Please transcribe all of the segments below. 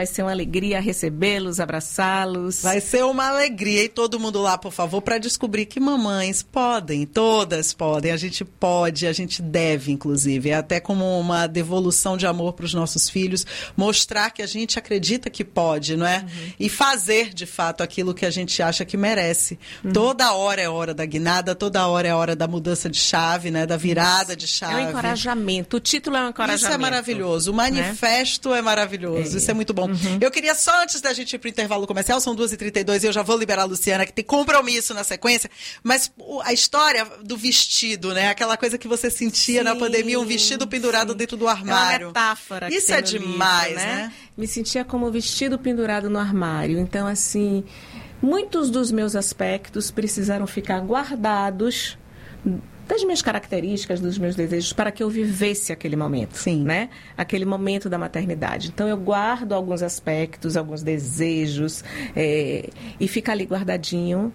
Vai ser uma alegria recebê-los, abraçá-los. Vai ser uma alegria. E todo mundo lá, por favor, para descobrir que mamães podem, todas podem. A gente pode, a gente deve, inclusive. É até como uma devolução de amor para os nossos filhos. Mostrar que a gente acredita que pode, não é? E fazer, de fato, aquilo que a gente acha que merece. Toda hora é hora da guinada, toda hora é hora da mudança de chave, né? Da virada de chave. É um encorajamento. O título é um encorajamento. Isso é maravilhoso. O manifesto é maravilhoso. Isso é muito bom. Eu queria só, antes da gente ir para o intervalo comercial, são 2h32 e eu já vou liberar a Luciana, que tem compromisso na sequência, mas a história do vestido, né? Aquela coisa que você sentia na pandemia, um vestido pendurado dentro do armário. É uma metáfora. Isso é demais, livro, né? Me sentia como vestido pendurado no armário. Então, assim, muitos dos meus aspectos precisaram ficar guardados das minhas características, dos meus desejos, para que eu vivesse aquele momento, né? Aquele momento da maternidade. Então, eu guardo alguns aspectos, alguns desejos, e fica ali guardadinho,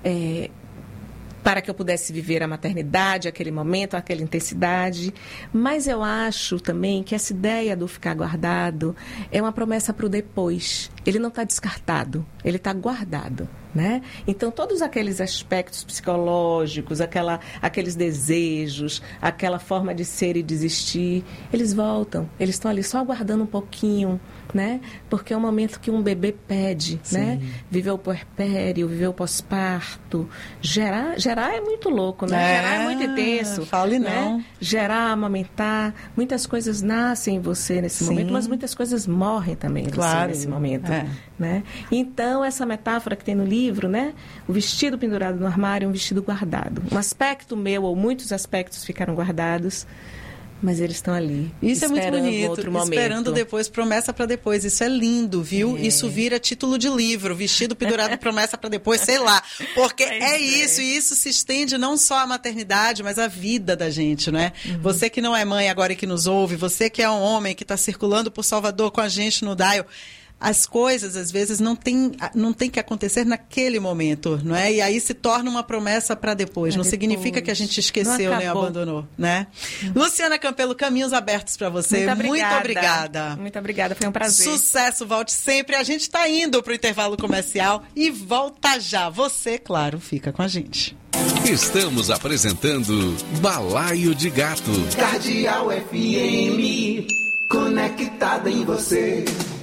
para que eu pudesse viver a maternidade, aquele momento, aquela intensidade. Mas eu acho também que essa ideia do ficar guardado é uma promessa para o depois. Ele não está descartado, ele está guardado. Né? Então, todos aqueles aspectos psicológicos, aqueles desejos, aquela forma de ser e de existir, eles voltam, eles estão ali só aguardando um pouquinho, né? Porque é um momento que um bebê pede, né? Viver o puerpério, viver o pós-parto. Gerar é muito louco, né? Gerar é muito intenso. Fale né? não. Gerar, amamentar, muitas coisas nascem em você nesse momento, mas muitas coisas morrem também em você nesse momento. Né? Então, essa metáfora que tem no livro, né? O vestido pendurado no armário é um vestido guardado. Um aspecto meu, ou muitos aspectos ficaram guardados, mas eles estão ali. Isso é muito bonito. Outro momento. Esperando depois, promessa para depois. Isso é lindo, viu? Isso vira título de livro. Vestido pendurado, promessa para depois, sei lá. Porque isso. E isso se estende não só à maternidade, mas à vida da gente, não é? Você que não é mãe agora e que nos ouve, você que é um homem que está circulando por Salvador com a gente no Dial, as coisas, às vezes, não tem que acontecer naquele momento, não é? E aí se torna uma promessa para depois. Não significa que a gente esqueceu, nem abandonou, né? Luciana Campelo, caminhos abertos para você. Muito obrigada. Muito obrigada, foi um prazer. Sucesso, volte sempre. A gente está indo para o intervalo comercial e volta já. Você, claro, fica com a gente. Estamos apresentando Balaio de Gato. Cardeal FM, conectada em você.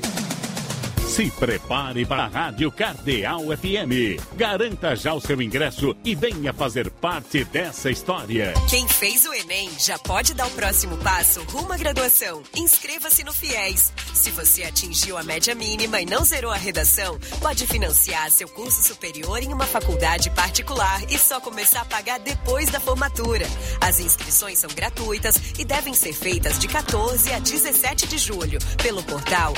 Se prepare para a Rádio Cardeal FM. Garanta já o seu ingresso e venha fazer parte dessa história. Quem fez o Enem já pode dar o próximo passo rumo à graduação. Inscreva-se no FIES. Se você atingiu a média mínima e não zerou a redação, pode financiar seu curso superior em uma faculdade particular e só começar a pagar depois da formatura. As inscrições são gratuitas e devem ser feitas de 14 a 17 de julho pelo portal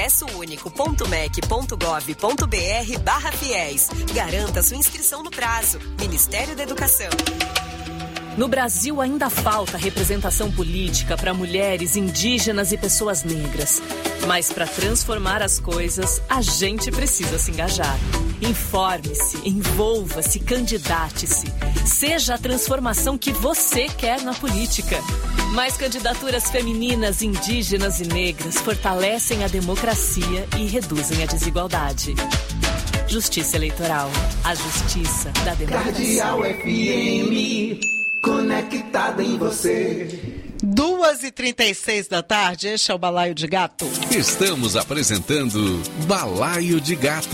acessounico.mec.gov.br/fiéis. Garanta sua inscrição no prazo. Ministério da Educação. No Brasil ainda falta representação política para mulheres, indígenas e pessoas negras. Mas para transformar as coisas, a gente precisa se engajar. Informe-se, envolva-se, candidate-se. Seja a transformação que você quer na política. Mais candidaturas femininas, indígenas e negras fortalecem a democracia e reduzem a desigualdade. Justiça Eleitoral. A justiça da democracia. Cardeal FM, conectada em você. 2h36 da tarde, este é o Balaio de Gato. Estamos apresentando Balaio de Gato.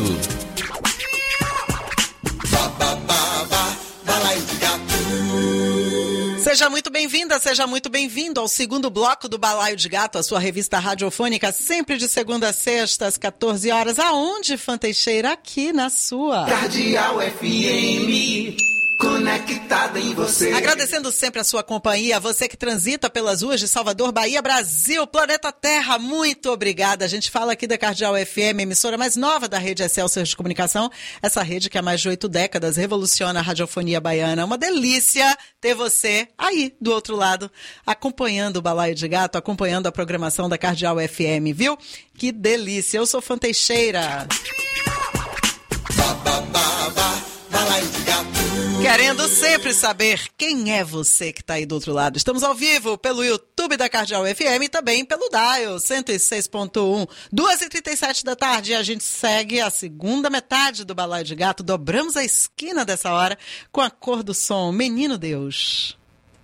Balaio de Gato. Seja muito bem-vinda, seja muito bem-vindo ao segundo bloco do Balaio de Gato, a sua revista radiofônica, sempre de segunda a sexta, às 14 horas. Aonde, Fã Teixeira? Aqui na sua Cardeal FM, conectada em você. Agradecendo sempre a sua companhia, você que transita pelas ruas de Salvador, Bahia, Brasil, planeta Terra, muito obrigada. A gente fala aqui da Cardeal FM, emissora mais nova da rede Excelsior de Comunicação, essa rede que há mais de 8 décadas revoluciona a radiofonia baiana. Uma delícia ter você aí do outro lado, acompanhando o Balaio de Gato, acompanhando a programação da Cardeal FM, viu? Que delícia, eu sou Fã Teixeira. Balaio de Gato. Querendo querendo sempre saber quem é você que está aí do outro lado. Estamos ao vivo pelo YouTube da Cardeal FM e também pelo Dial 106.1, 2h37 da tarde. E a gente segue a segunda metade do Balaio de Gato. Dobramos a esquina dessa hora com a cor do som Menino Deus.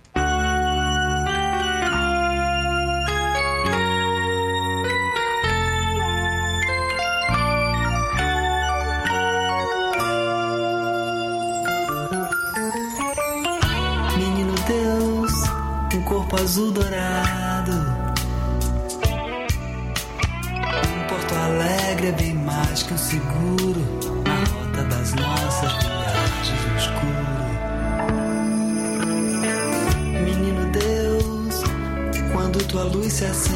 Corpo azul dourado. Porto Alegre é bem mais que um seguro na rota das nossas viagens no escuro. Menino Deus, quando tua luz se acenda,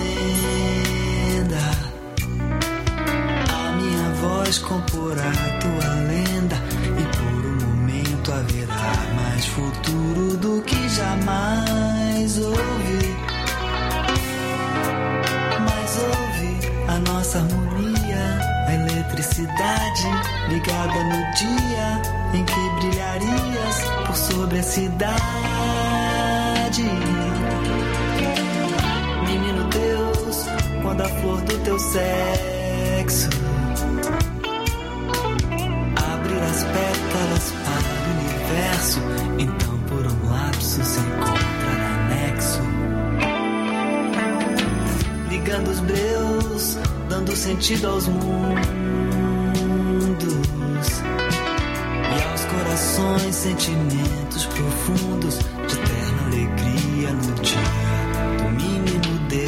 a minha voz comporá tua lenda e por um momento haverá mais futuro do que jamais ouvi. Mas ouve a nossa harmonia, a eletricidade ligada no dia em que brilharias por sobre a cidade. Menino Deus, quando a flor do teu sexo abrir as pétalas para o universo, então por um lapso se encontrará nexo, ligando os breus, dando sentido aos mundos e aos corações, sentimentos profundos de eterna alegria no dia do menino Deus.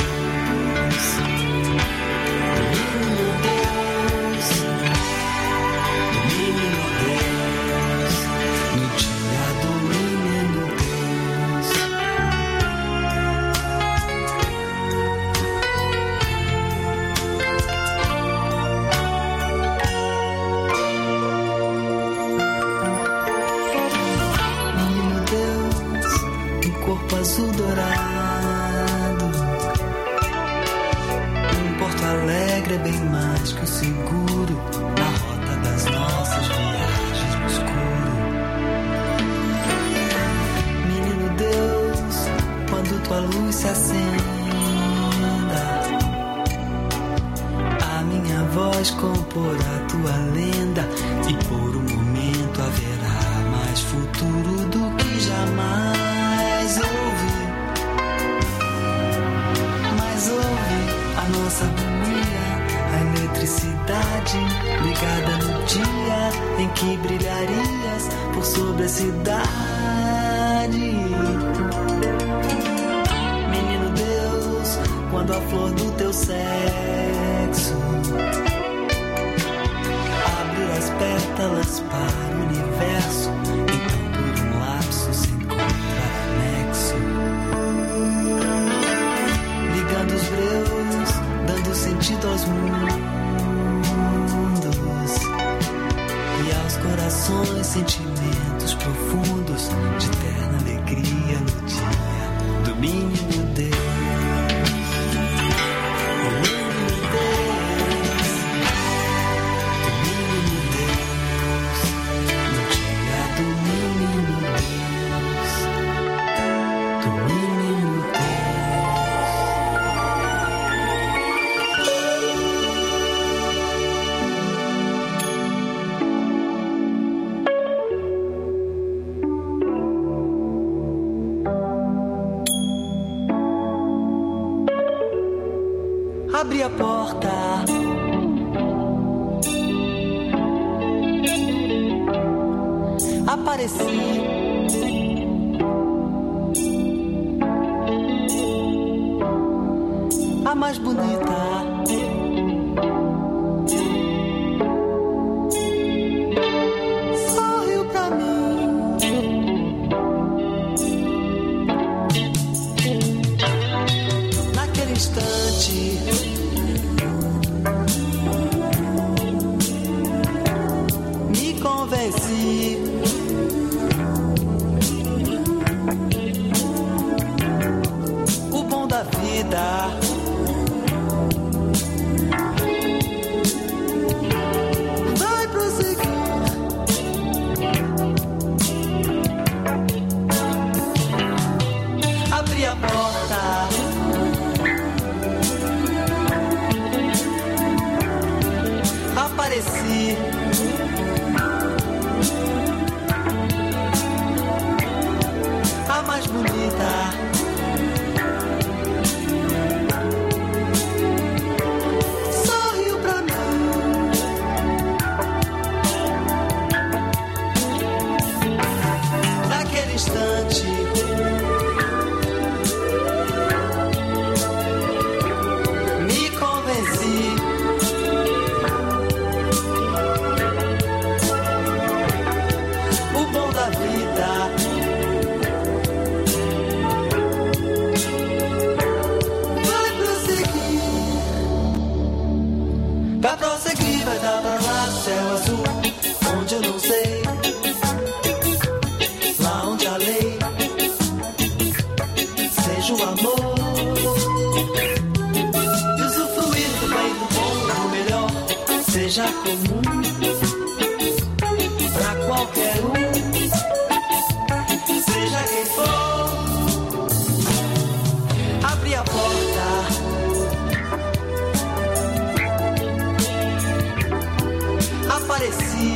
Azul dourado. Porto Alegre é bem mais que o seguro na rota das nossas viagens no escuro. Menino Deus, quando tua luz se acenda, a minha voz comporá tua lenda e por um momento haverá mais futuro do que jamais ouvi. Mas ouve a nossa harmonia, a eletricidade ligada no dia em que brilharias por sobre a cidade. Menino Deus, quando a flor do teu sexo abrir as pétalas para o universo, então por um lapso se encontrará nexo, ligando os breus, dando sentido aos mundos e aos corações, sentimentos profundos de eterna alegria no dia do menino Deus. Abri a porta, apareci, a mais bonita, sorriu pra mim. Naquele instante convenci, o bom da vida vai prosseguir. Apareci. A mais bonita. Sorriu pra mim. Naquele instante. Me convenci. O bom da vida. Vai prosseguir, vai dar pra lá do céu azul, onde eu não sei, lá onde a lei seja o amor, e usufruir do bem, do bom, do melhor, seja comum pra qualquer um, seja quem for, abrir a porta. Apareci.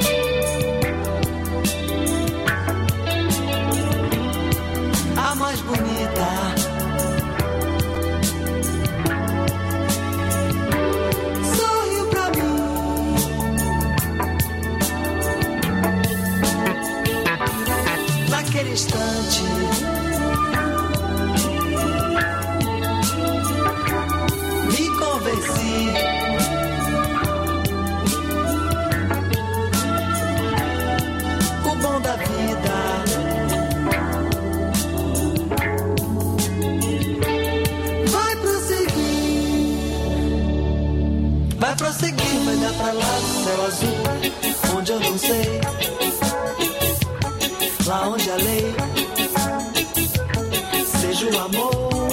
A mais bonita. Sorriu pra mim. Naquele instante. Me convenci. Da vida. Vai prosseguir, vai dar pra lá do céu azul, onde eu não sei, lá onde a lei seja o amor,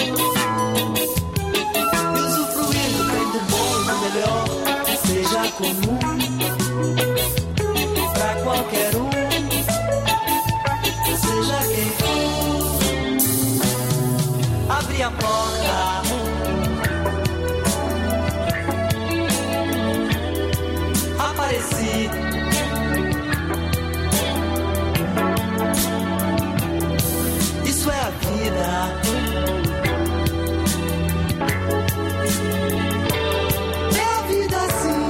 e usufruir do bem, do bom e do melhor, seja comum pra qualquer um. Seja quem for, abre a porta. Apareci. Isso é a vida. É a vida assim.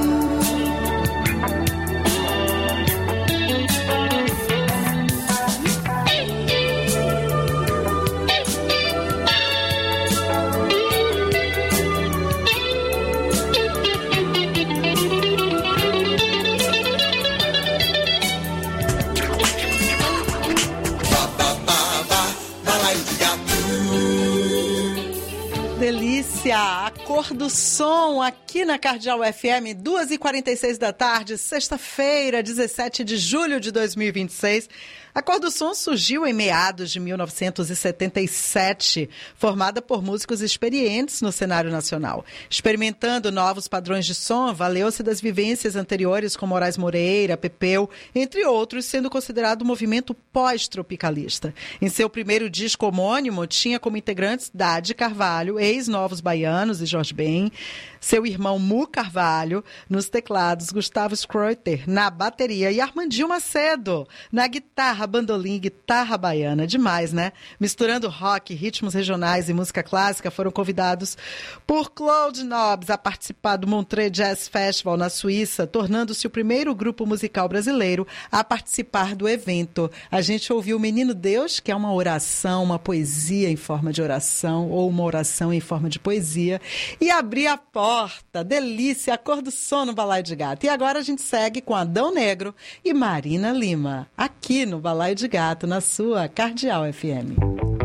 Delícia! A cor do som aqui na Cardeal FM, 2h46 da tarde, sexta-feira, 17 de julho de 2026. A Cor do Som surgiu em meados de 1977, formada por músicos experientes no cenário nacional. Experimentando novos padrões de som, valeu-se das vivências anteriores com Moraes Moreira, Pepeu, entre outros, sendo considerado um movimento pós-tropicalista. Em seu primeiro disco homônimo, tinha como integrantes Dade Carvalho, ex-Novos Baianos e Jorge Ben, seu irmão Mu Carvalho, nos teclados, Gustavo Scroeter, na bateria e Armandinho Macedo, na guitarra, bandolim, guitarra baiana. Demais, né? Misturando rock, ritmos regionais e música clássica, foram convidados por Claude Nobs a participar do Montreux Jazz Festival na Suíça, tornando-se o primeiro grupo musical brasileiro a participar do evento. A gente ouviu o Menino Deus, que é uma oração, uma poesia em forma de oração, ou uma oração em forma de poesia, e Abrir a Porta, delícia, a Cor do Som no Balaio de Gato. E agora a gente segue com Adão Negro e Marina Lima, aqui no Balaio de Gato, na sua Cardeal FM.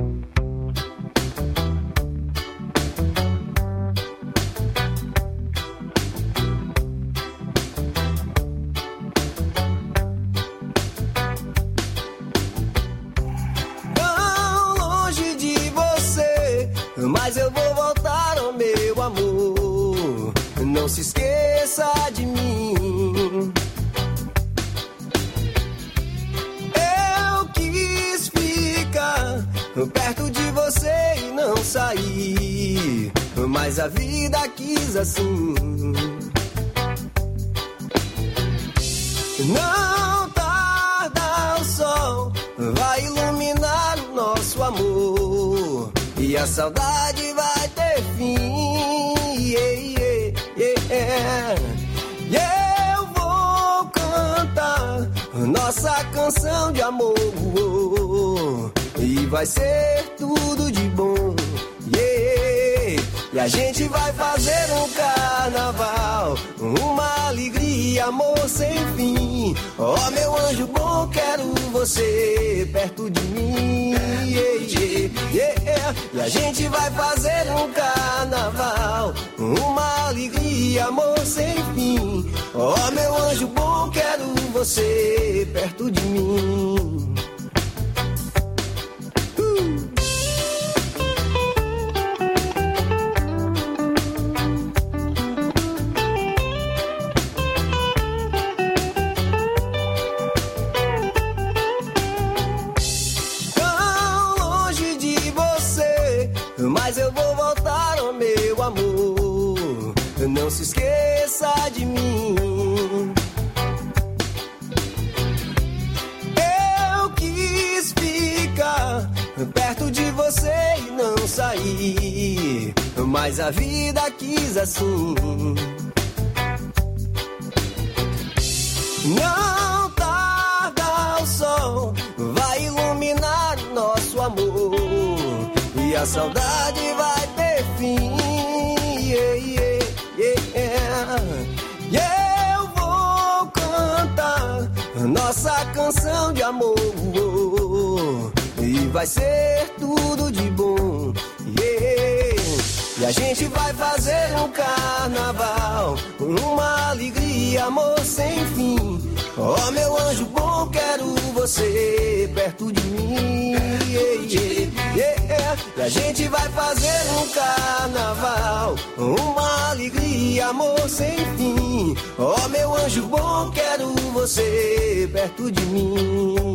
Tão longe de você, mas eu vou voltar, oh meu amor. Não se esqueça de mim. Perto de você e não sair, mas a vida quis assim. Não tarda, o sol vai iluminar o nosso amor e a saudade vai ter fim. E eu vou cantar nossa canção de amor e vai ser tudo de bom. E a gente vai fazer um carnaval, uma alegria, amor sem fim. Oh, meu anjo bom, quero você perto de mim. E a gente vai fazer um carnaval, uma alegria, amor sem fim. Oh, meu anjo bom, quero você perto de mim. Mas eu vou voltar, oh meu amor, não se esqueça de mim. Eu quis ficar perto de você e não sair, mas a vida quis assim. Não tarda, o sol vai iluminar nosso amor e a saudade vai ter fim. E eu vou cantar nossa canção de amor e vai ser tudo de bom. E a gente vai fazer um carnaval, uma alegria, amor sem fim. Oh, meu anjo bom, quero você perto de mim. E a gente vai fazer um carnaval, uma alegria, amor sem fim. Oh, meu anjo bom, quero você perto de mim.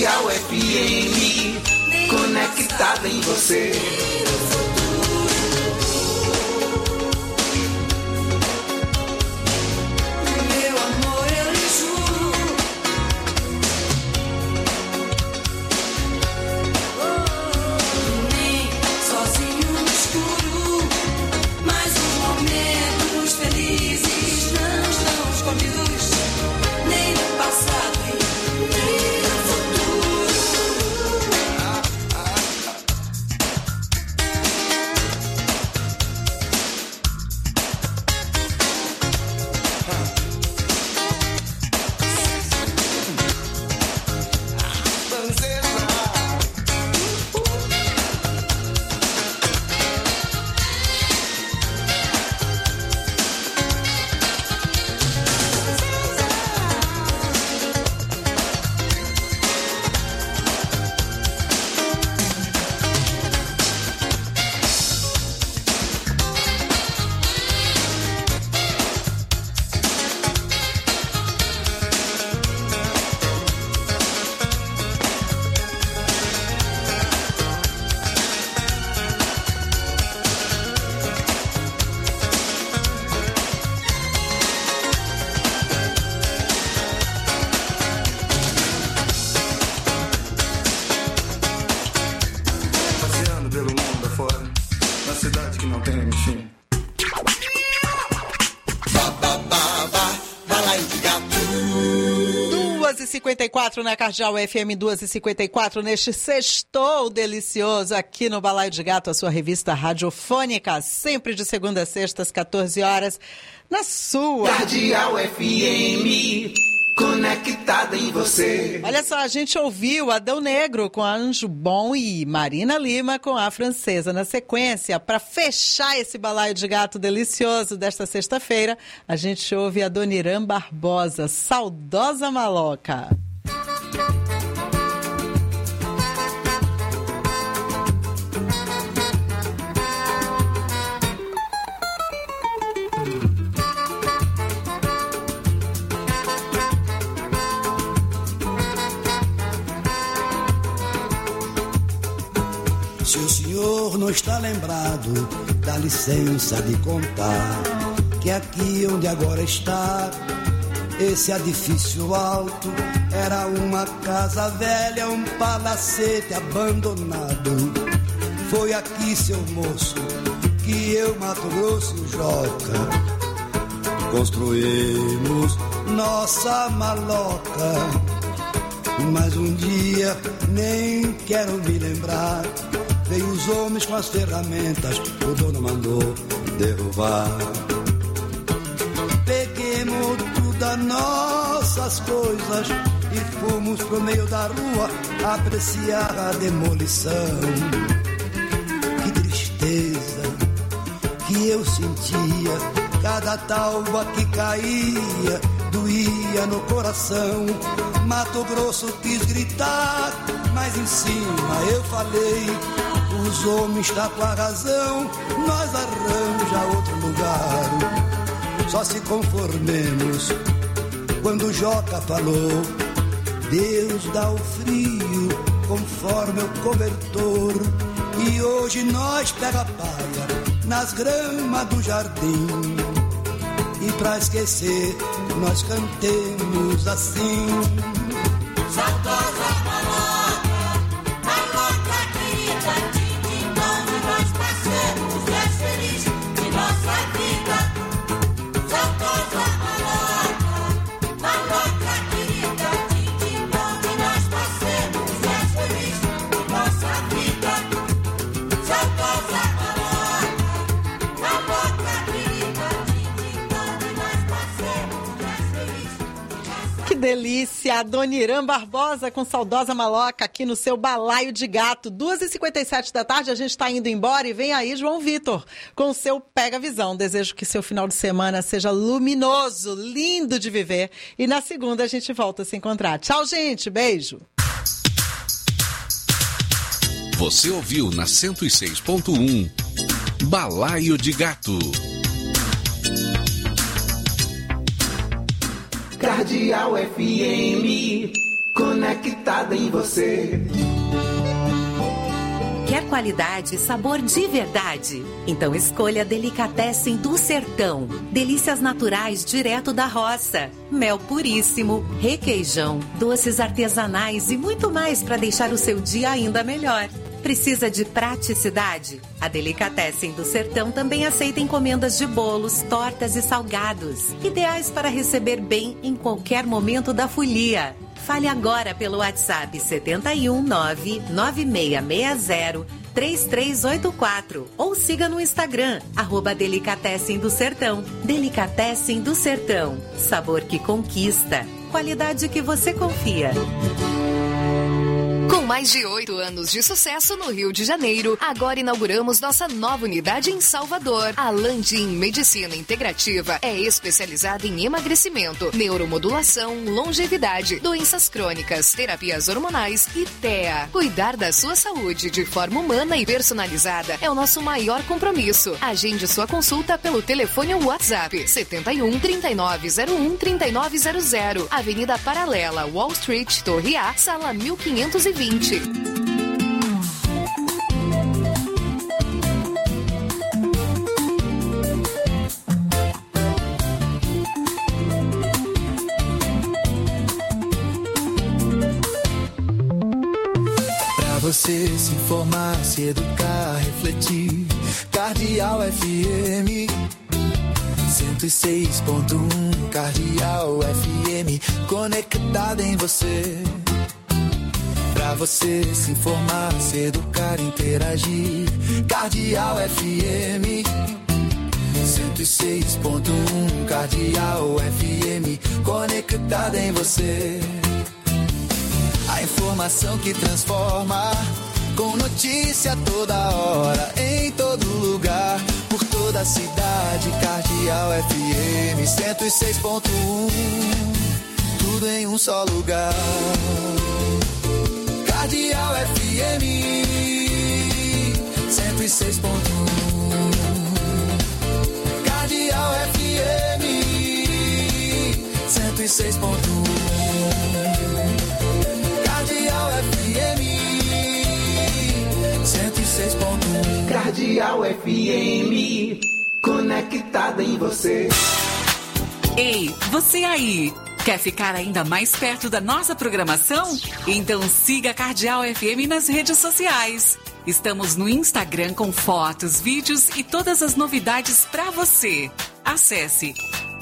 Cardeal FM, conectada em você. enfim. Balaio de Gato. 2h54 na Cardeal FM, 2h54 neste sextou delicioso aqui no Balaio de Gato, a sua revista radiofônica, sempre de segunda a sexta às 14 horas, na sua Cardeal FM, conectada em você. Olha só, a gente ouviu Adão Negro com a Anjo Bom e Marina Lima com a Francesa. Na sequência, para fechar esse balaio de gato delicioso desta sexta-feira, a gente ouve a Adoniran Barbosa, Saudosa Maloca. Se o senhor não está lembrado, dá licença de contar que aqui onde agora está, esse edifício alto era uma casa velha, um palacete abandonado. Foi aqui, seu moço, que eu, Mato Grosso e o Joca construímos nossa maloca. Mas um dia, nem quero me lembrar, veio os homens com as ferramentas, o dono mandou derrubar. Peguemos todas nossas coisas e fomos pro meio da rua apreciar a demolição. Que tristeza que eu sentia, cada talva que caía doía no coração. Mato Grosso quis gritar, mas em cima eu falei: os homens estão com a razão, nós arranja outro lugar. Só se conformemos quando o Joca falou: Deus dá o frio conforme o cobertor. E hoje nós pega a palha nas gramas do jardim, e pra esquecer nós cantemos assim: saudosa maloca, maloca querida, tim-tim bom de nós passemos, és feliz de nossa vida. Saudosa maloca, maloca querida, tim-tim bom de nós passemos, és feliz de nossa vida. Saudosa maloca, maloca querida, tim-tim bom de nós passemos, és feliz de nossa vida. Que delícia! Adoniran Barbosa com Saudosa Maloca aqui no seu Balaio de Gato. 2h57 da tarde, a gente está indo embora e vem aí João Vitor com o seu Pega Visão. Desejo que seu final de semana seja luminoso, lindo de viver. E na segunda a gente volta a se encontrar. Tchau, gente. Beijo. Você ouviu na 106.1 Balaio de Gato. Cardeal FM, conectada em você. Quer qualidade e sabor de verdade? Então escolha Delicatessen do Sertão. Delícias naturais direto da roça. Mel puríssimo, requeijão, doces artesanais e muito mais para deixar o seu dia ainda melhor. Precisa de praticidade? A Delicatessen do Sertão também aceita encomendas de bolos, tortas e salgados. Ideais para receber bem em qualquer momento da folia. Fale agora pelo WhatsApp 719-9660-3384 ou siga no Instagram, @Delicatessen do Sertão. Delicatessen do Sertão. Sabor que conquista. Qualidade que você confia. Com mais de 8 anos de sucesso no Rio de Janeiro, agora inauguramos nossa nova unidade em Salvador. A Landim Medicina Integrativa é especializada em emagrecimento, neuromodulação, longevidade, doenças crônicas, terapias hormonais e TEA. Cuidar da sua saúde de forma humana e personalizada é o nosso maior compromisso. Agende sua consulta pelo telefone ou WhatsApp 71 3901 3900, Avenida Paralela, Wall Street, Torre A, sala 1520. Pra você se informar, se educar, refletir. Cardeal FM 106.1. Cardeal FM, conectada em você. Pra você se informar, se educar, interagir. Cardeal FM 106.1. Cardeal FM, conectada em você. A informação que transforma, com notícia toda hora, em todo lugar, por toda a cidade. Cardeal FM 106.1. Tudo em um só lugar. Cardeal FM 106.1. Cardeal FM 106.1. Cardeal FM 106.1. Cardeal FM, conectada em você. Ei, você aí! Quer ficar ainda mais perto da nossa programação? Então siga a Cardeal FM nas redes sociais. Estamos no Instagram com fotos, vídeos e todas as novidades para você. Acesse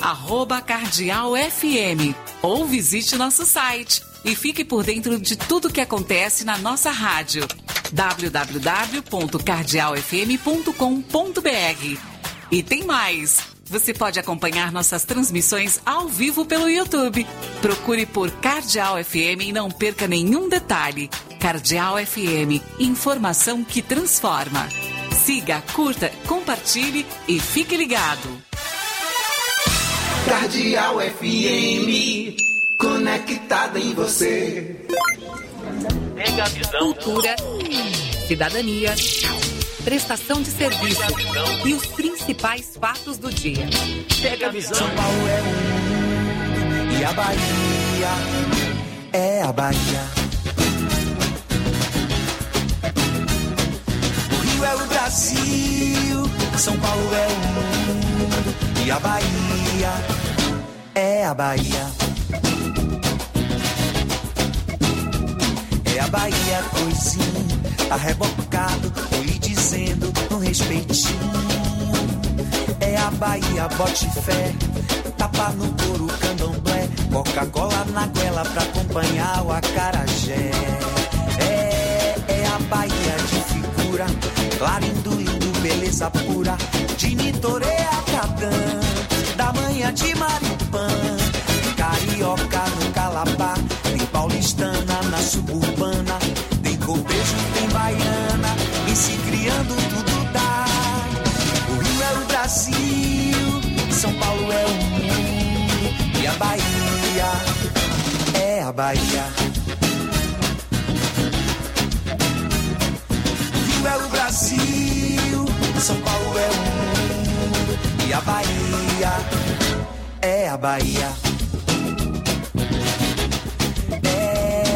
@CardealFM ou visite nosso site e fique por dentro de tudo que acontece na nossa rádio. www.cardealfm.com.br. E tem mais! Você pode acompanhar nossas transmissões ao vivo pelo YouTube. Procure por Cardeal FM e não perca nenhum detalhe. Cardeal FM, informação que transforma. Siga, curta, compartilhe e fique ligado. Cardeal FM, conectada em você. Cultura, cidadania, prestação de serviço e os principais fatos do dia. Pega a visão. São Paulo é o mundo e a Bahia é a Bahia. O Rio é o Brasil, São Paulo é o mundo e a Bahia é a Bahia. É a Bahia, coisinha, tá rebocado, tô lhe dizendo no respeitinho. É a Bahia, bote fé, tapa no couro, candomblé, Coca-Cola na goela pra acompanhar o acarajé. É a Bahia de figura, clarindo, lindo, beleza pura, de Nitoré a Cadã, da manhã de Maripã, carioca no Calabá, tem paulistana na suburbana, tem cortejo, tem baiana, e se criando tudo dá. O Rio é o Brasil, São Paulo é o mundo, e a Bahia é a Bahia. O Rio é o Brasil, São Paulo é o mundo, e a Bahia é a Bahia. É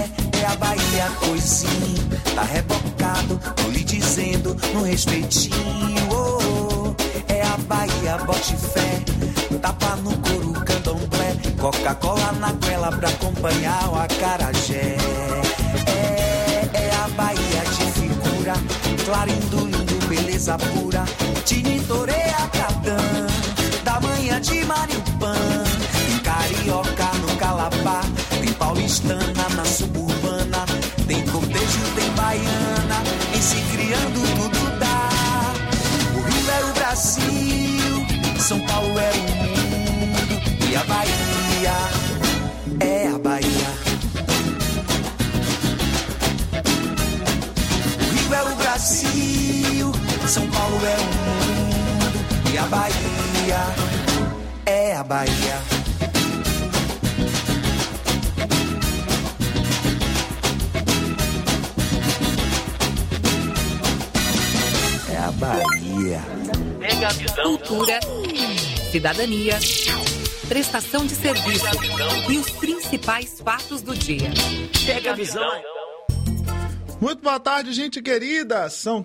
minha coisinha tá rebocado, tô lhe dizendo no respeitinho. Oh, é a Bahia, bote fé, tapa no couro, candomblé, Coca-Cola na goela pra acompanhar o acarajé. É a Bahia de figura, clarindo lindo, beleza pura, Tinitoreia, Catã, da manhã de Mariupã. Tem carioca no Calabá, tem paulistana na suburbana, tem cortejo, tem baiana, em se criando tudo dá. O Rio é o Brasil, São Paulo é o mundo, e a Bahia é a Bahia. O Rio é o Brasil, São Paulo é o mundo, e a Bahia é a Bahia. É a Bahia. Cultura, cidadania, prestação de serviço e os principais fatos do dia. Pega a visão. Muito boa tarde, gente querida. São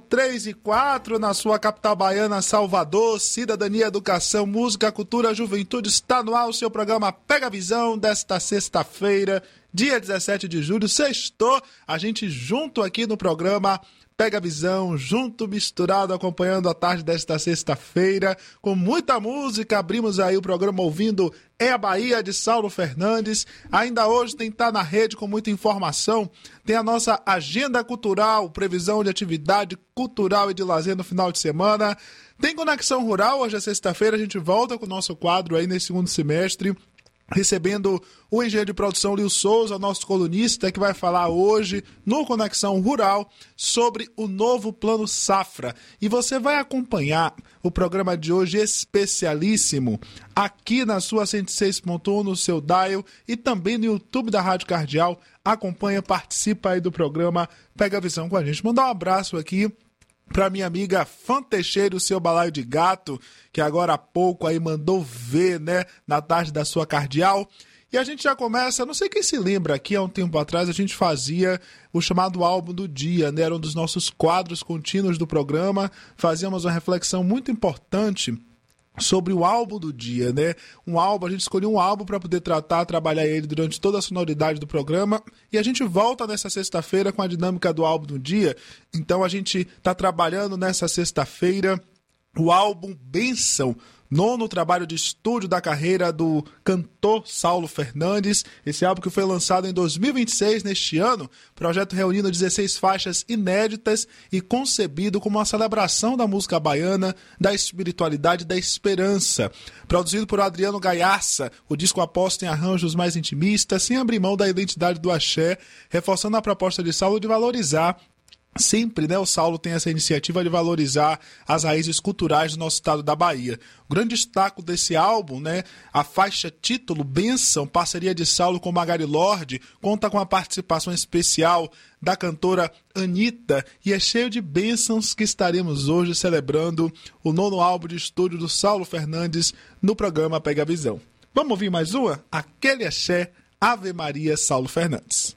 3h04 na sua capital baiana, Salvador. Cidadania, educação, música, cultura, juventude. Está no ar o seu programa Pega a Visão desta sexta-feira, dia 17 de julho. Sextou, a gente junto aqui no programa Pega a Visão, junto, misturado, acompanhando a tarde desta sexta-feira, com muita música. Abrimos aí o programa ouvindo É a Bahia, de Saulo Fernandes. Ainda hoje tem que estar na rede com muita informação. Tem a nossa agenda cultural, previsão de atividade cultural e de lazer no final de semana. Tem Conexão Rural, hoje é sexta-feira, a gente volta com o nosso quadro aí nesse segundo semestre, recebendo o engenheiro de produção Lio Souza, nosso colunista, que vai falar hoje no Conexão Rural sobre o novo Plano Safra. E você vai acompanhar o programa de hoje especialíssimo aqui na sua 106.1, no seu dial e também no YouTube da Rádio Cardeal. Acompanha, participa aí do programa Pega a Visão com a gente. Mandar um abraço aqui para minha amiga Fã Teixeira, o seu balaio de gato, que agora há pouco aí mandou ver, né, na tarde da sua Cardeal. E a gente já começa, não sei quem se lembra aqui, há um tempo atrás a gente fazia o chamado álbum do dia, né, era um dos nossos quadros contínuos do programa, fazíamos uma reflexão muito importante sobre o álbum do dia, né? Um álbum, a gente escolheu um álbum para poder trabalhar ele durante toda a sonoridade do programa, e a gente volta nessa sexta-feira com a dinâmica do álbum do dia. Então a gente está trabalhando nessa sexta-feira o álbum Bênção, nono trabalho de estúdio da carreira do cantor Saulo Fernandes. Esse álbum que foi lançado em 2026, neste ano, projeto reunindo 16 faixas inéditas e concebido como uma celebração da música baiana, da espiritualidade e da esperança. Produzido por Adriano Gaiaça, o disco aposta em arranjos mais intimistas, sem abrir mão da identidade do axé, reforçando a proposta de Saulo de valorizar sempre, né, o Saulo tem essa iniciativa de valorizar as raízes culturais do nosso estado da Bahia. O grande destaque desse álbum, né, a faixa título Bênção, parceria de Saulo com Magari Lorde, conta com a participação especial da cantora Anitta e é cheio de bênçãos que estaremos hoje celebrando o nono álbum de estúdio do Saulo Fernandes no programa Pega a Visão. Vamos ouvir mais uma? Aquele axé, Ave Maria, Saulo Fernandes.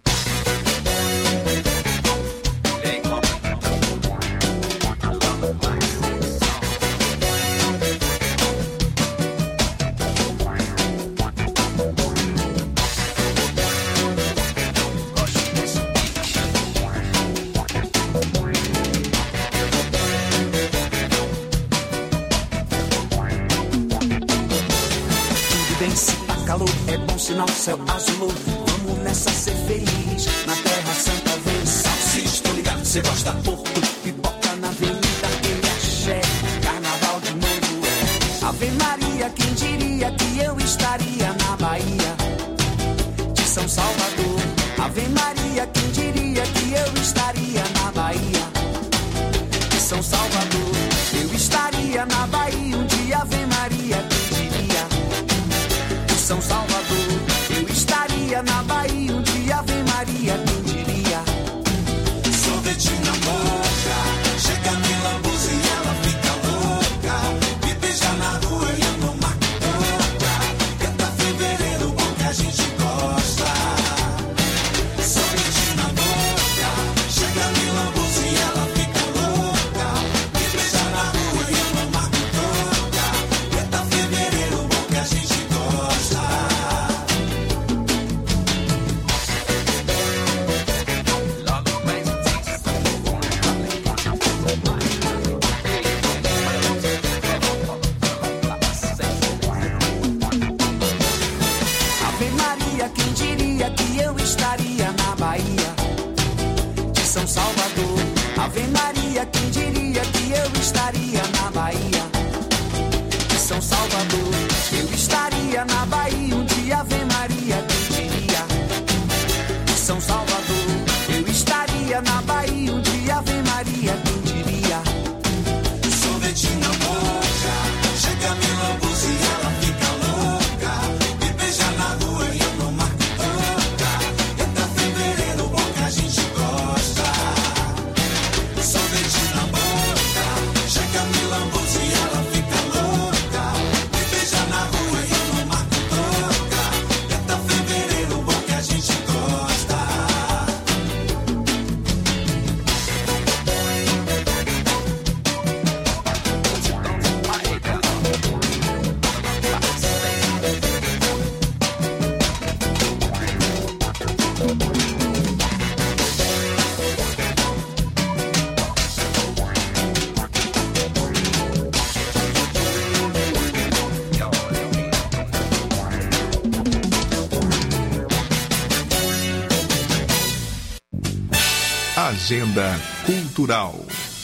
É bom sinal, céu azul. Vamos nessa ser feliz. Na terra santa vem salsicha. Tô ligado, cê gosta porto. Pipoca na avenida, aquele axé. Carnaval de novo é Ave Maria, quem diria que eu estaria na Bahia de São Salvador. Ave Maria, quem diria que eu estaria na Bahia de São Salvador. Eu estaria na Bahia um dia, Ave Maria, quem diria São Salvador, eu estaria na Bahia um dia, Ave Maria, quem diria? Sorvete na boca, chega me lambuza e ela fica louca, me beija na rua e eu não marco boca, canta fevereiro, bom que a gente gosta. Sorvete na boca, estaria na Bahia de São Salvador. Ave Maria, quem diria que eu estaria na Bahia de São Salvador. Eu estaria na Bahia um dia, Ave Maria, quem diria, de São Salvador. Eu estaria na Bahia um dia, Ave Maria, quem diria. Sorvete na boca, chega me lambuza e ela fica louca. Me beija na rua e eu não marco toca. Entra fevereiro, bom que a gente gosta. Sorvete na boca, chega me lambuza e ela fica louca. Me beija na rua e eu não marco toca. Entra fevereiro, bom que a gente gosta. Agenda Cultural.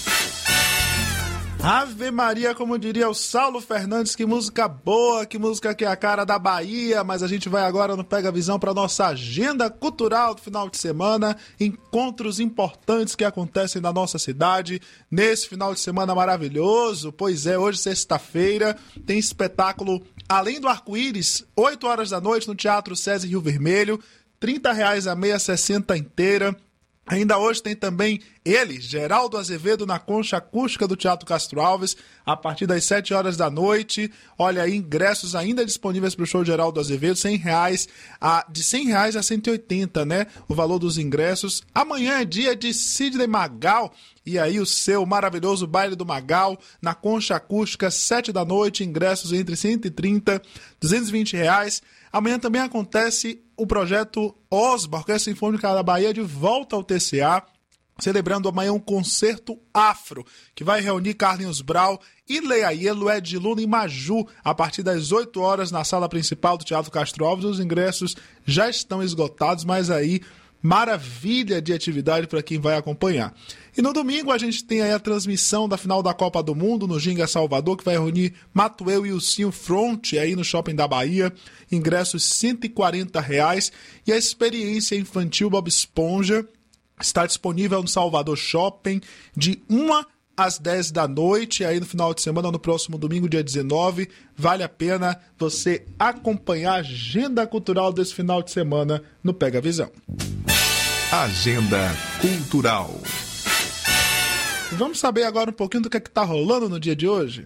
Ave Maria, como diria o Saulo Fernandes, que música boa, que música que é a cara da Bahia. Mas a gente vai agora no Pega Visão para nossa agenda cultural do final de semana, encontros importantes que acontecem na nossa cidade nesse final de semana maravilhoso. Pois é, hoje sexta-feira tem espetáculo Além do Arco-Íris, 8 horas da noite no Teatro César Rio Vermelho, R$30 a meia, 60 inteira. Ainda hoje tem também ele, Geraldo Azevedo, na Concha Acústica do Teatro Castro Alves, a partir das 7 horas da noite. Olha aí, ingressos ainda disponíveis para o show de Geraldo Azevedo, de R$100 a 180, né? O valor dos ingressos. Amanhã é dia de Sidney Magal, e aí o seu maravilhoso Baile do Magal, na Concha Acústica, 7 da noite, ingressos entre 130 e R$220. Amanhã também acontece o projeto OSBA, Orquestra Sinfônica da Bahia, de volta ao TCA, celebrando amanhã um concerto afro, que vai reunir Carlinhos Brau e Leaielo Ediluna e Maju, a partir das 8 horas na sala principal do Teatro Castro Alves. Os ingressos já estão esgotados, mas aí maravilha de atividade para quem vai acompanhar. E no domingo a gente tem aí a transmissão da final da Copa do Mundo no Ginga Salvador, que vai reunir Matuel e Ursinho Front aí no Shopping da Bahia, ingressos R$140, e a experiência infantil Bob Esponja está disponível no Salvador Shopping de 1 às 10 da noite, aí no final de semana, no próximo domingo, dia 19. Vale a pena você acompanhar a agenda cultural desse final de semana no Pega Visão. Agenda Cultural. Vamos saber agora um pouquinho do que está rolando no dia de hoje?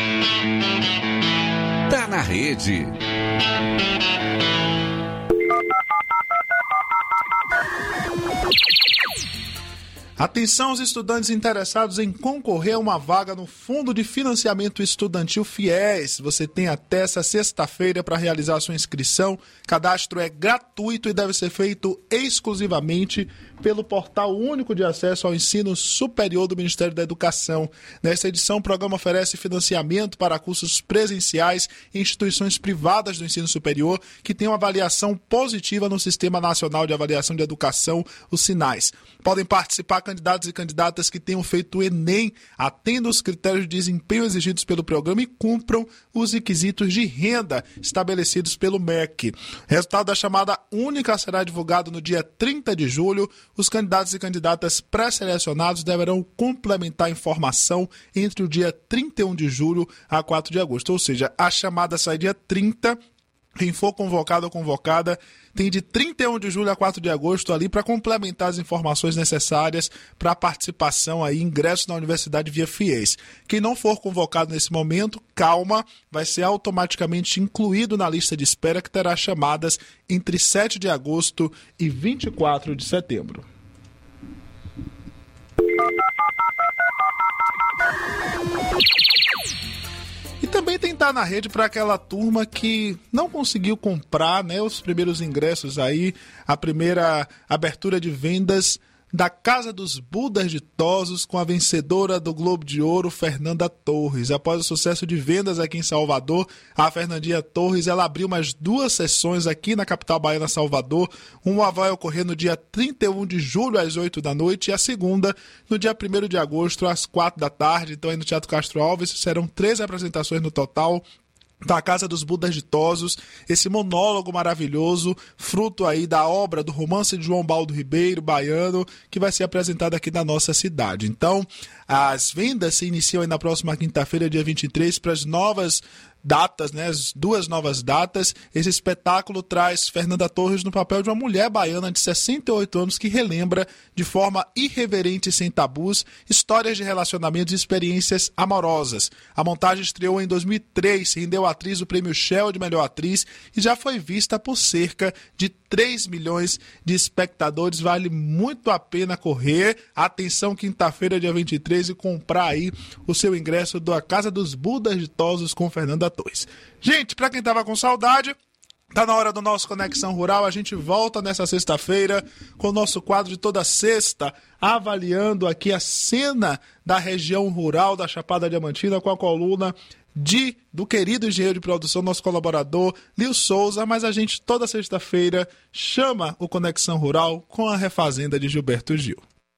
Tá na rede. Atenção aos estudantes interessados em concorrer a uma vaga no Fundo de Financiamento Estudantil FIES. Você tem até essa sexta-feira para realizar sua inscrição. Cadastro é gratuito e deve ser feito exclusivamente pelo Portal Único de Acesso ao Ensino Superior do Ministério da Educação. Nessa edição, o programa oferece financiamento para cursos presenciais em instituições privadas do ensino superior que tenham avaliação positiva no Sistema Nacional de Avaliação de Educação, os SINAES. Podem participar candidatos e candidatas que tenham feito o Enem, atendam os critérios de desempenho exigidos pelo programa e cumpram os requisitos de renda estabelecidos pelo MEC. O resultado da chamada única será divulgado no dia 30 de julho. Os candidatos e candidatas pré-selecionados deverão complementar a informação entre o dia 31 de julho a 4 de agosto. Ou seja, a chamada sai dia 30. Quem for convocado ou convocada tem de 31 de julho a 4 de agosto ali para complementar as informações necessárias para a participação aí, ingresso na universidade via FIES. Quem não for convocado nesse momento, calma, vai ser automaticamente incluído na lista de espera que terá chamadas entre 7 de agosto e 24 de setembro. E também tentar na rede para aquela turma que não conseguiu comprar, né, os primeiros ingressos aí, a primeira abertura de vendas da Casa dos Budas Ditosos com a vencedora do Globo de Ouro, Fernanda Torres. Após o sucesso de vendas aqui em Salvador, a Fernandinha Torres, ela abriu mais 2 sessões aqui na capital baiana, Salvador. Uma vai ocorrer no dia 31 de julho, às 8 da noite, e a segunda no dia 1º de agosto, às 4 da tarde. Então, aí no Teatro Castro Alves, serão 13 apresentações no total da Casa dos Budas Ditosos, esse monólogo maravilhoso, fruto aí da obra do romance de João Baldo Ribeiro, baiano, que vai ser apresentado aqui na nossa cidade. Então, as vendas se iniciam aí na próxima quinta-feira, dia 23, para as novas datas, né, as 2 novas datas. Esse espetáculo traz Fernanda Torres no papel de uma mulher baiana de 68 anos que relembra de forma irreverente e sem tabus histórias de relacionamentos e experiências amorosas. A montagem estreou em 2003, rendeu à atriz o prêmio Shell de melhor atriz e já foi vista por cerca de 3 milhões de espectadores. Vale muito a pena correr. Atenção, quinta-feira, dia 23, e comprar aí o seu ingresso da Casa dos Budas Ditosos com Fernanda Torres. Gente, para quem tava com saudade, tá na hora do nosso Conexão Rural. A gente volta nessa sexta-feira com o nosso quadro de toda sexta, avaliando aqui a cena da região rural da Chapada Diamantina com a coluna do querido engenheiro de produção, nosso colaborador, Lil Souza. Mas a gente toda sexta-feira chama o Conexão Rural com a refazenda de Gilberto Gil.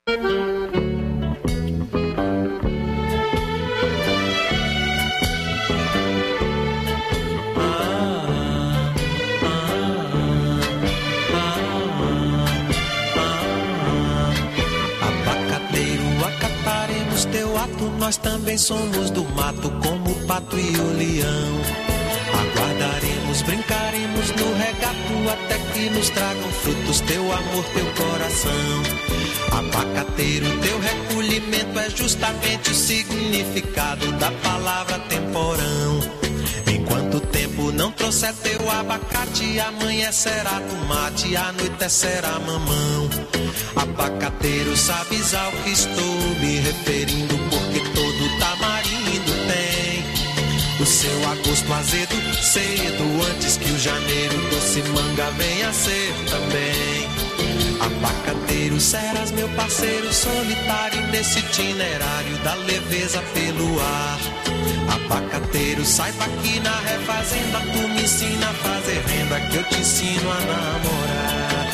Nós também somos do mato, como o pato e o leão. Aguardaremos, brincaremos no regato, até que nos tragam frutos teu amor, teu coração. Abacateiro, teu recolhimento é justamente o significado da palavra temporão. Enquanto o tempo não trouxer teu abacate, amanhecerá tomate, anoitecerá mamão. Abacateiro, sabes ao que estou me referindo, porque todo tamarindo tem o seu agosto azedo, cedo, antes que o janeiro doce manga venha a ser também. Abacateiro, serás meu parceiro solitário nesse itinerário da leveza pelo ar. Abacateiro, saiba que na refazenda tu me ensina a fazer renda, que eu te ensino a namorar.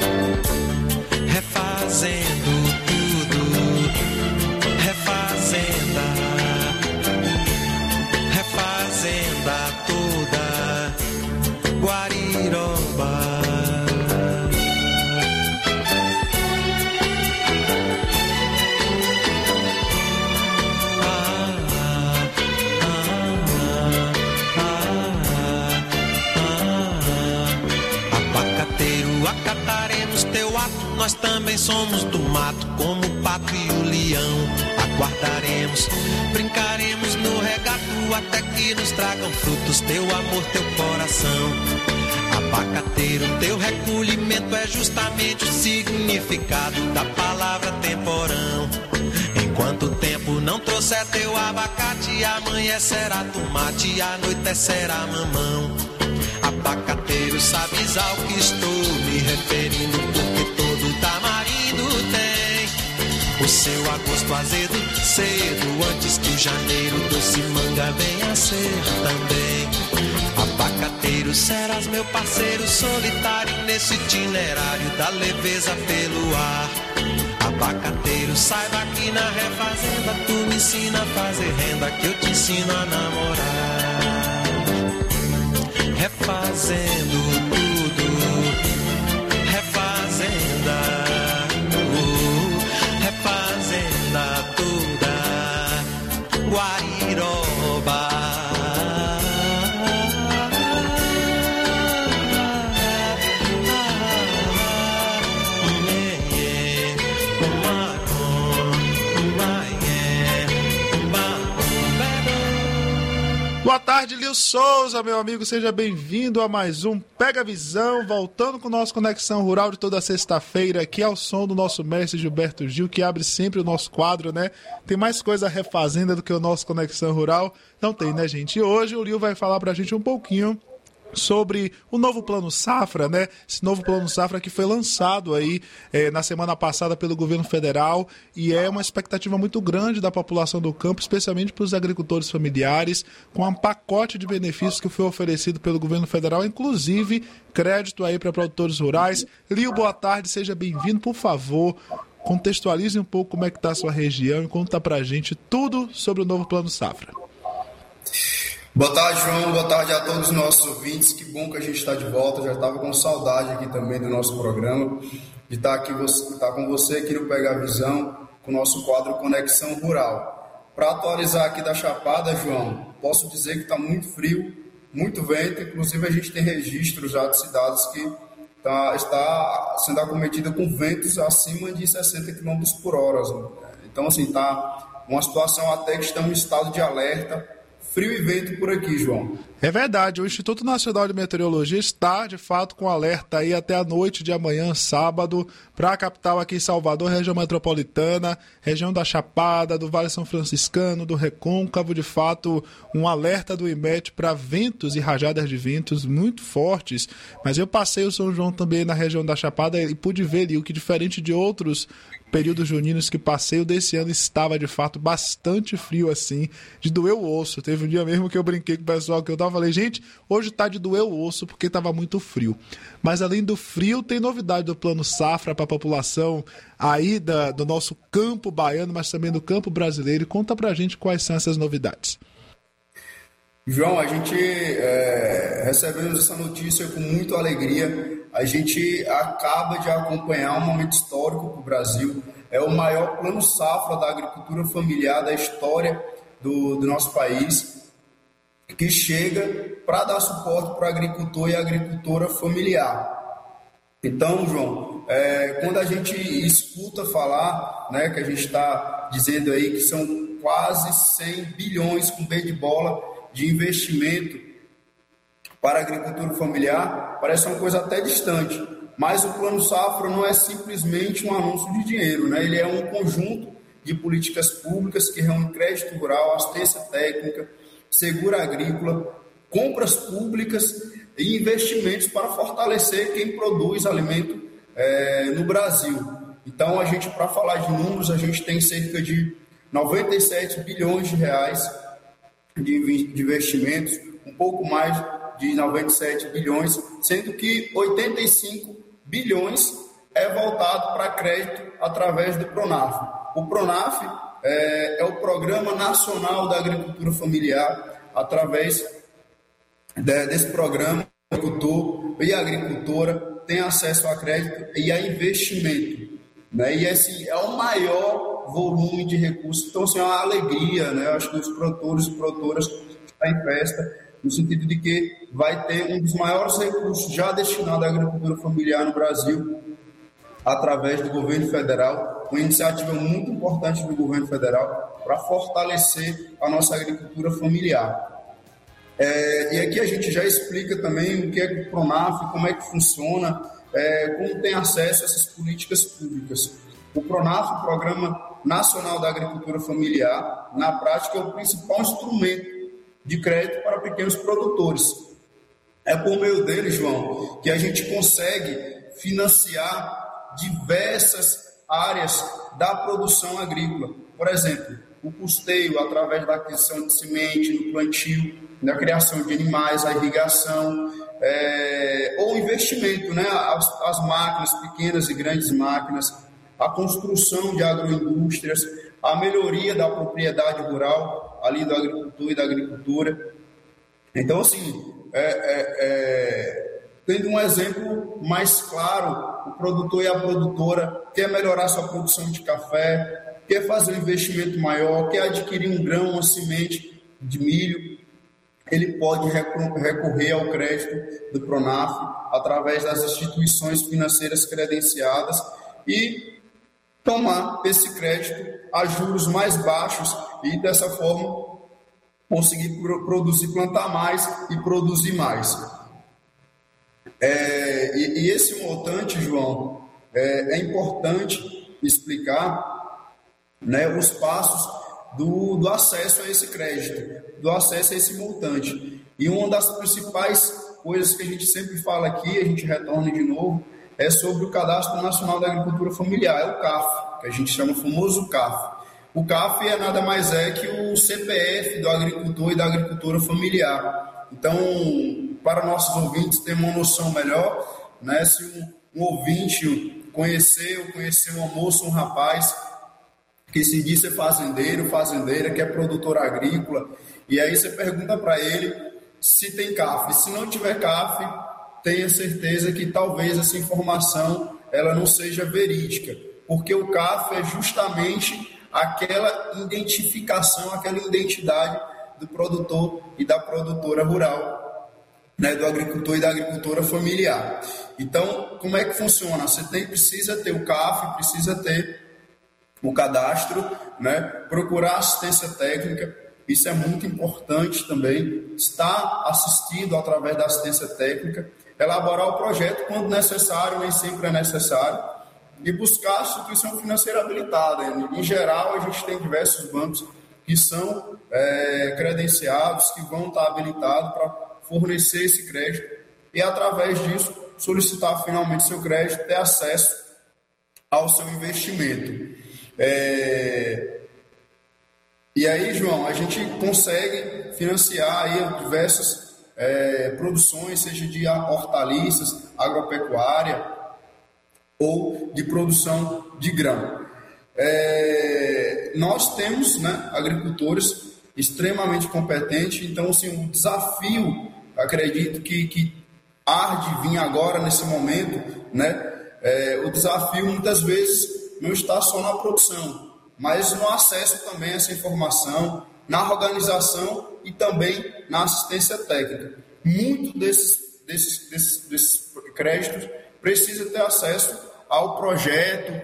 Refazendo tudo, refazenda, refazenda toda, Guariroba. Acataremos teu ato, nós também somos do mato, como o pato e o leão. Aguardaremos, brincaremos no regato, até que nos tragam frutos teu amor, teu coração. Abacateiro, teu recolhimento é justamente o significado da palavra temporão. Enquanto o tempo não trouxer teu abacate, amanhecerá tomate, anoitecerá mamão. Abacateiro, sabes ao que estou me referindo, porque todo tamarindo tem o seu agosto azedo, cedo, antes que o janeiro doce manga venha a ser também. Abacateiro, serás meu parceiro solitário nesse itinerário da leveza pelo ar. Abacateiro, saiba que na refazenda tu me ensina a fazer renda, que eu te ensino a namorar. Refazendo tudo, refazenda, refazenda toda, Guariroba. Boa tarde, Lil Souza, meu amigo, seja bem-vindo a mais um Pega Visão, voltando com o nosso Conexão Rural de toda sexta-feira, aqui ao som do nosso mestre Gilberto Gil, que abre sempre o nosso quadro, né? Tem mais coisa refazenda do que o nosso Conexão Rural? Não tem, né, gente? E hoje o Lil vai falar pra gente um pouquinho sobre o novo Plano Safra, né? Esse novo Plano Safra que foi lançado aí na semana passada pelo governo federal, e é uma expectativa muito grande da população do campo, especialmente para os agricultores familiares, com um pacote de benefícios que foi oferecido pelo governo federal, inclusive crédito aí para produtores rurais. Lio, boa tarde, seja bem-vindo, por favor. Contextualize um pouco como é que está a sua região e conta para a gente tudo sobre o novo Plano Safra. Boa tarde, João. Boa tarde a todos os nossos ouvintes. Que bom que a gente está de volta. Já estava com saudade aqui também do nosso programa, de estar com você aqui no Pega a Visão, com o nosso quadro Conexão Rural. Para atualizar aqui da Chapada, João, posso dizer que está muito frio, muito vento. Inclusive, a gente tem registros já de cidades que está sendo acometida com ventos acima de 60 km por hora. Então, assim, está uma situação até que está em estado de alerta. Frio e vento por aqui, João. É verdade, o Instituto Nacional de Meteorologia está, de fato, com alerta aí até a noite de amanhã, sábado, para a capital aqui em Salvador, região metropolitana, região da Chapada, do Vale São Franciscano, do Recôncavo, de fato, um alerta do IMET para ventos e rajadas de ventos muito fortes. Mas eu passei o São João também na região da Chapada e pude ver ali o que, diferente de outros períodos juninos que passei, o desse ano estava de fato bastante frio assim, de doer o osso. Teve um dia mesmo que eu brinquei com o pessoal que eu tava, falei, gente, hoje tá de doer o osso porque tava muito frio. Mas além do frio, tem novidade do Plano Safra para a população aí do nosso campo baiano, mas também do campo brasileiro. Conta pra gente quais são essas novidades. João, a gente recebemos essa notícia com muita alegria. A gente acaba de acompanhar um momento histórico para o Brasil. É o maior plano safra da agricultura familiar da história do nosso país, que chega para dar suporte para o agricultor e a agricultora familiar. Então, João, quando a gente escuta falar, né, que a gente está dizendo aí que são quase 100 bilhões com B de bola de investimento para a agricultura familiar, parece uma coisa até distante, mas o Plano Safra não é simplesmente um anúncio de dinheiro, né? Ele é um conjunto de políticas públicas que reúne crédito rural, assistência técnica, seguro agrícola, compras públicas e investimentos para fortalecer quem produz alimento no Brasil. Então, para falar de números, a gente tem cerca de 97 bilhões de reais de investimentos, um pouco mais de 97 bilhões, sendo que 85 bilhões é voltado para crédito através do PRONAF. O PRONAF é o Programa Nacional da Agricultura Familiar. Através desse programa, o agricultor e a agricultora têm acesso a crédito e a investimento, né? E esse é o maior volume de recursos. Então, assim, é uma alegria, né? Eu acho que os produtores e produtoras estão em festa, no sentido de que vai ter um dos maiores recursos já destinados à agricultura familiar no Brasil, através do governo federal, uma iniciativa muito importante do governo federal para fortalecer a nossa agricultura familiar. E aqui a gente já explica também o que é o PRONAF, como é que funciona, como tem acesso a essas políticas públicas. O PRONAF, o Programa Nacional da Agricultura Familiar, na prática é o principal instrumento de crédito para pequenos produtores. É por meio dele, João, que a gente consegue financiar diversas áreas da produção agrícola. Por exemplo, o custeio através da aquisição de semente, do plantio, da criação de animais, a irrigação, ou investimento, né? As máquinas, pequenas e grandes máquinas, a construção de agroindústrias, a melhoria da propriedade rural, ali do agricultor e da agricultura. Então, assim, tendo um exemplo mais claro, o produtor e a produtora quer melhorar sua produção de café, quer fazer um investimento maior, quer adquirir um grão, uma semente de milho, ele pode recorrer ao crédito do PRONAF através das instituições financeiras credenciadas e tomar esse crédito a juros mais baixos e, dessa forma, conseguir produzir, plantar mais e produzir mais. E esse montante, João, é importante explicar, né, os passos do acesso a esse crédito, do acesso a esse montante. E uma das principais coisas que a gente sempre fala aqui, a gente retorna de novo, é sobre o Cadastro Nacional da Agricultura Familiar, é o CAF, que a gente chama o famoso CAF. O CAF é nada mais que o CPF do agricultor e da agricultura familiar. Então, para nossos ouvintes terem uma noção melhor, né, se um ouvinte conheceu uma moça, um rapaz que se diz ser fazendeiro, fazendeira, que é produtor agrícola, e aí você pergunta para ele se tem CAF. Se não tiver CAF, tenha certeza que talvez essa informação ela não seja verídica, porque o CAF é justamente aquela identificação, aquela identidade do produtor e da produtora rural, né, do agricultor e da agricultora familiar. Então, como é que funciona? Você precisa ter o CAF, precisa ter o cadastro, né, procurar assistência técnica, isso é muito importante também, estar assistido através da assistência técnica, elaborar o projeto quando necessário, nem sempre é necessário, e buscar a instituição financeira habilitada. Em geral, a gente tem diversos bancos que são credenciados, que vão estar habilitados para fornecer esse crédito e, através disso, solicitar finalmente seu crédito, ter acesso ao seu investimento. E aí, João, a gente consegue financiar aí diversas produções, seja de hortaliças, agropecuária ou de produção de grão. Nós temos, né, agricultores extremamente competentes, então assim, o desafio, acredito que há de vir agora nesse momento, né, o desafio muitas vezes não está só na produção, mas no acesso também a essa informação, na organização e também na assistência técnica. Muito desses créditos precisa ter acesso ao projeto,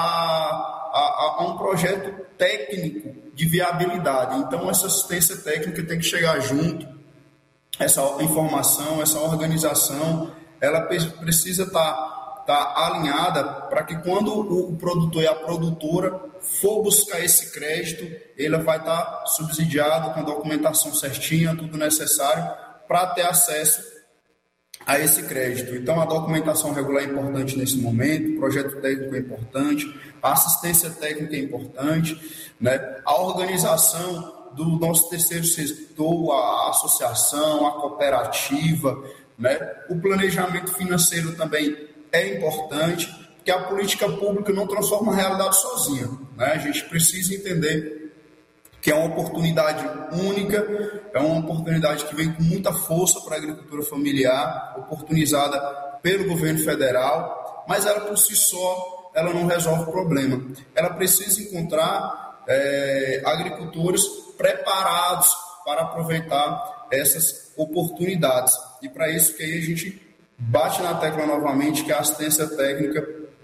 a um projeto técnico de viabilidade. Então, essa assistência técnica tem que chegar junto, essa informação, essa organização, ela precisa estar alinhada para que quando o produtor e a produtora for buscar esse crédito, ele vai estar subsidiado com a documentação certinha, tudo necessário para ter acesso a esse crédito. Então, a documentação regular é importante nesse momento, o projeto técnico é importante, a assistência técnica é importante, né? A organização do nosso terceiro setor, a associação, a cooperativa, né? O planejamento financeiro também é importante, porque a política pública não transforma a realidade sozinha, né? A gente precisa entender que é uma oportunidade única, é uma oportunidade que vem com muita força para a agricultura familiar, oportunizada pelo governo federal, mas ela por si só, ela não resolve o problema. Ela precisa encontrar agricultores preparados para aproveitar essas oportunidades. E para isso que aí a gente bate na tecla novamente que a assistência técnica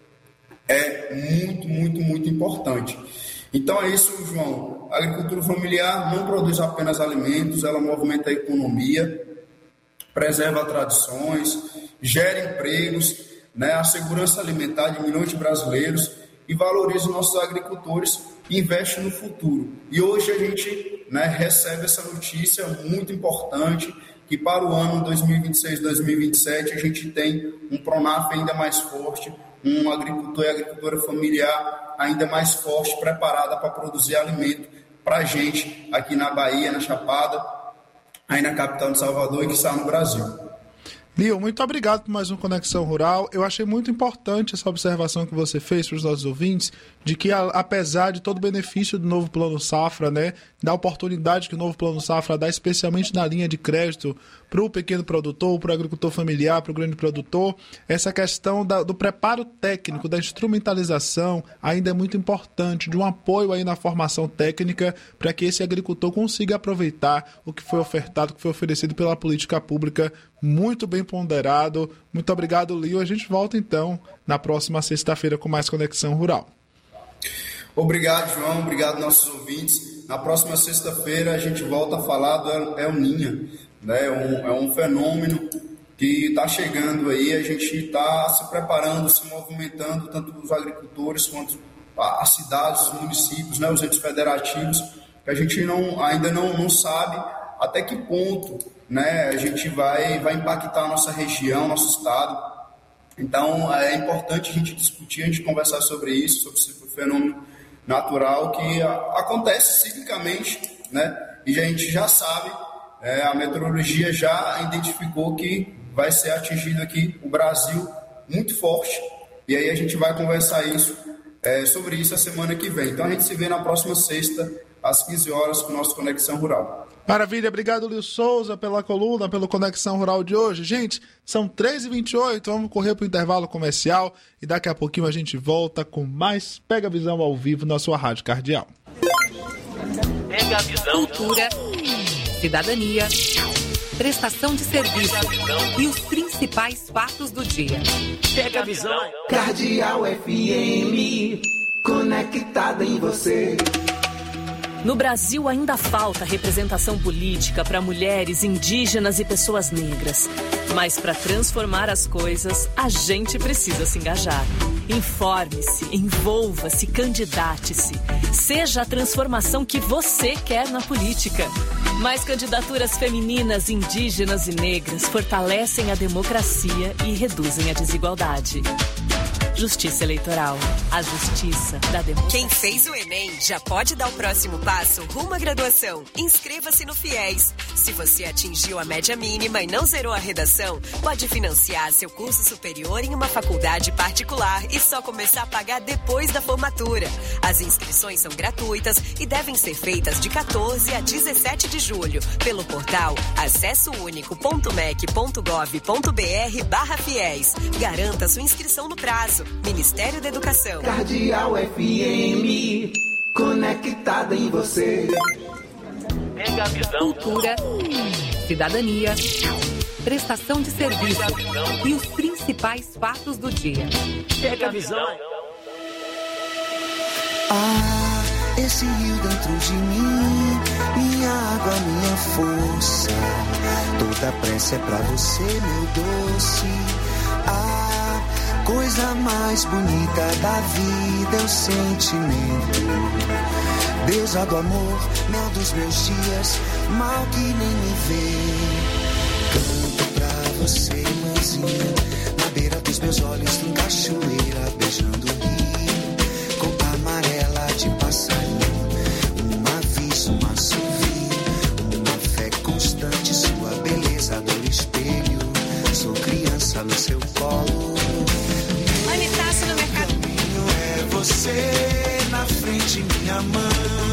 é muito, muito, muito importante. Então é isso, João. A agricultura familiar não produz apenas alimentos, ela movimenta a economia, preserva tradições, gera empregos, né, a segurança alimentar de milhões de brasileiros e valoriza os nossos agricultores e investe no futuro. E hoje a gente, né, recebe essa notícia muito importante, que para o ano 2026-2027 a gente tem um Pronaf ainda mais forte, um agricultor e agricultora familiar ainda mais forte, preparada para produzir alimento para a gente aqui na Bahia, na Chapada, aí na capital de Salvador e que está no Brasil. Lio, muito obrigado por mais uma Conexão Rural. Eu achei muito importante essa observação que você fez para os nossos ouvintes, de que apesar de todo o benefício do novo Plano Safra, né, da oportunidade que o novo Plano Safra dá, especialmente na linha de crédito para o pequeno produtor, para o agricultor familiar, para o grande produtor, essa questão do preparo técnico, da instrumentalização ainda é muito importante, de um apoio aí na formação técnica para que esse agricultor consiga aproveitar o que foi ofertado, o que foi oferecido pela política pública, muito bem ponderado. Muito obrigado, Lio. A gente volta então na próxima sexta-feira com mais Conexão Rural. Obrigado, João. Obrigado, nossos ouvintes. Na próxima sexta-feira a gente volta a falar do El Niño, né? É um fenômeno que está chegando aí. A gente está se preparando, se movimentando, tanto os agricultores quanto as cidades, os municípios, né? Os entes federativos, que a gente ainda não sabe até que ponto, né, a gente vai impactar a nossa região, nosso estado. Então, é importante a gente discutir, a gente conversar sobre isso, sobre esse fenômeno natural que acontece ciclicamente, né? E a gente já sabe, a meteorologia já identificou que vai ser atingido aqui o Brasil muito forte. E aí a gente vai conversar sobre isso a semana que vem. Então a gente se vê na próxima sexta, às 15 horas, com o nosso Conexão Rural. Maravilha, obrigado, Lio Souza, pela coluna, pelo Conexão Rural de hoje. Gente, são 3h28, vamos correr para o intervalo comercial e daqui a pouquinho a gente volta com mais Pega a Visão ao vivo na sua Rádio Cardeal. Pega a Visão. Cultura, cidadania, prestação de serviço e os principais fatos do dia. Pega a Visão. Cardeal FM, conectada em você. No Brasil ainda falta representação política para mulheres, indígenas e pessoas negras. Mas para transformar as coisas, a gente precisa se engajar. Informe-se, envolva-se, candidate-se. Seja a transformação que você quer na política. Mais candidaturas femininas, indígenas e negras fortalecem a democracia e reduzem a desigualdade. Justiça Eleitoral. A justiça da democracia. Quem fez o Enem já pode dar o próximo passo rumo à graduação. Inscreva-se no FIES. Se você atingiu a média mínima e não zerou a redação, pode financiar seu curso superior em uma faculdade particular e só começar a pagar depois da formatura. As inscrições são gratuitas e devem ser feitas de 14 a 17 de julho pelo portal acessounico.mec.gov.br/FIES. Garanta sua inscrição no prazo. Ministério da Educação. Cardeal FM, conectada em você. Pega a Visão. Cultura, cidadania, prestação de serviço e os principais fatos do dia. Pega a Visão. Ah, esse rio dentro de mim, minha água, minha força. Toda pressa é pra você, meu doce. Ah, coisa mais bonita da vida é o sentimento. Deusa do amor, mel dos meus dias, mal que nem me vê. Canto pra você, mãezinha, na beira dos meus olhos tem cachoeira, beijando o rio, cor amarela de passarinho, um aviso, um assovio, uma fé constante, sua beleza do espelho, sou criança no seu colo. Manitaço no mercado. O caminho é você, na frente minha mãe.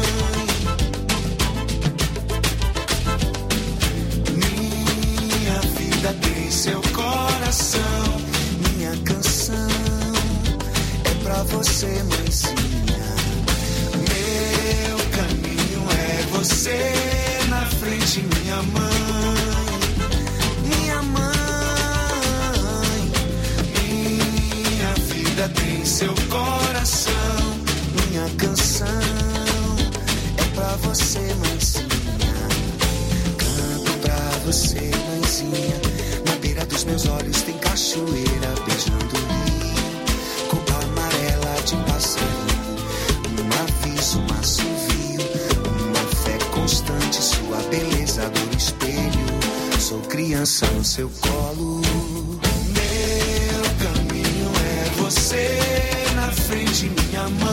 Minha vida tem seu coração. Minha canção é pra você, mãezinha. Meu caminho é você, na frente minha mãe. Minha mãe. Minha vida tem seu coração. Minha canção é pra você, mãezinha. Canto pra você, mãezinha. Na beira dos meus olhos tem cachoeira, beijando o rio, cor amarela de passarinho, um aviso, um assovio, uma fé constante, sua beleza do espelho, sou criança no seu colo. Meu caminho é você, na frente minha mãe.